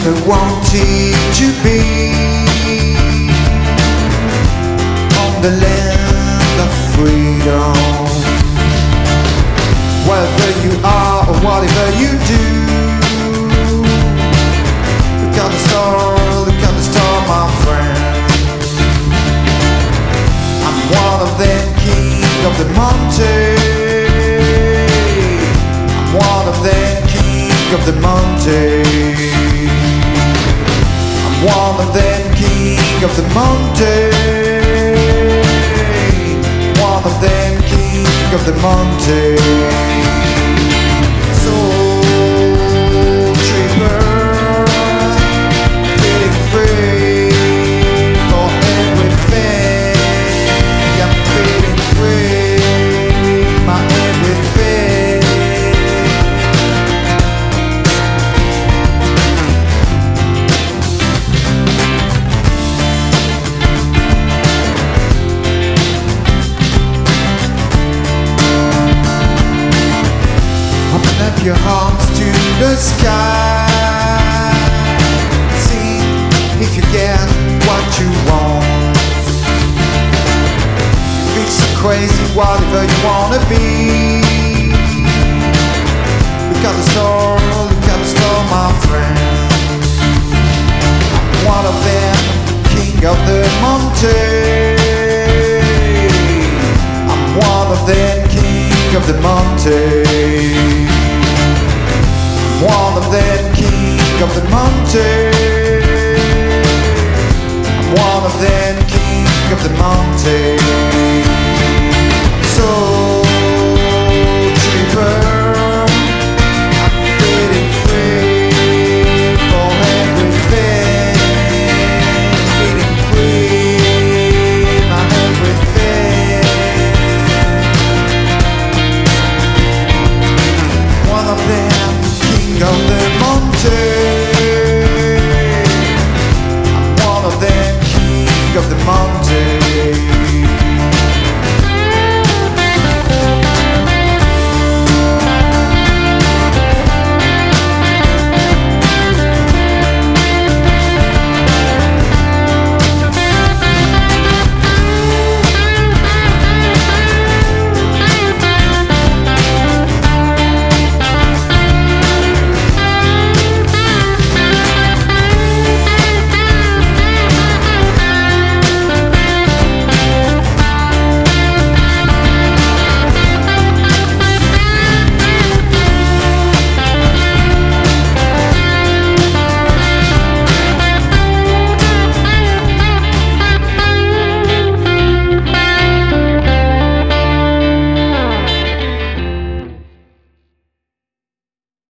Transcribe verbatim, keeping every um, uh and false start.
never wanted to be on the land of freedom. Wherever you are or whatever you do, look at the star, look at the star, my friend. I'm one of them, king of the mountain. I'm one of them, king of the mountain. I'm one of them, king of the mountain. One of them, king of the mountain. Soul tripper, feeling free for everything. I'm feeling free, my everything. Open up your arms to the sky. See if you get what you want. If it's so crazy, whatever you wanna be. Look at the star, look at the star, my friend. I'm one of them, king of the mountain. I'm one of them, king of the mountain. One of them, king of the mountain. I'm one of them, king of the mountain.